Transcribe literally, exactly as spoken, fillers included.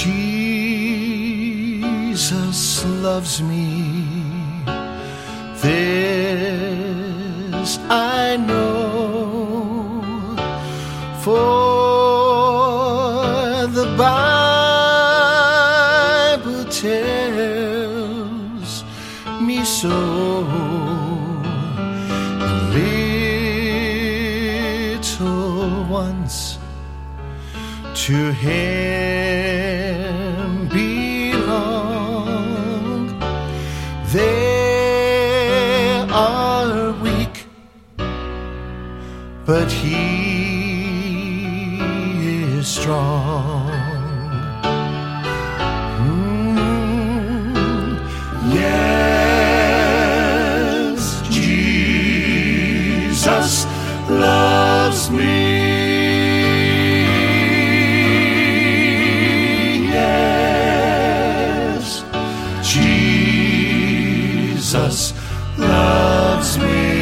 Jesus loves me, this I know, for the Bible tells me so. Little ones to Him belong. They are weak, but He is strong. Mm, yes, Jesus loves me. Yes, Jesus loves me.